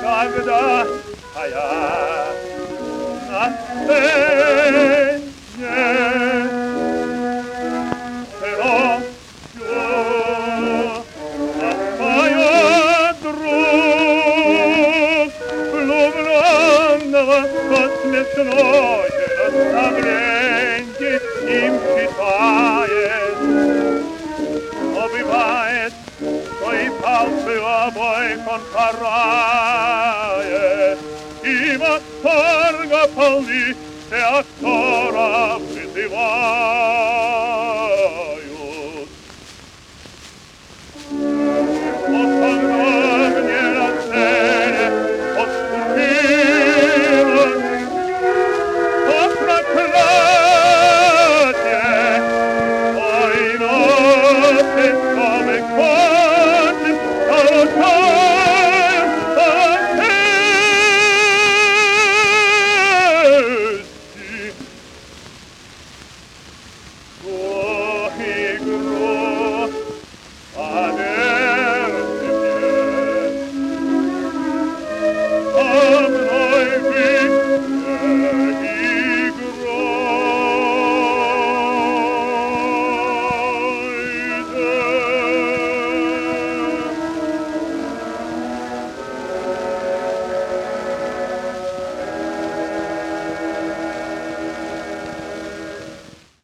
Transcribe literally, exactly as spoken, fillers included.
когда а я на сцене ночью отпоет друг влюбленного под смешное наставленье им читает. Но бывает, что и пальцы обоих он карает, и восторга полны все актора призывает.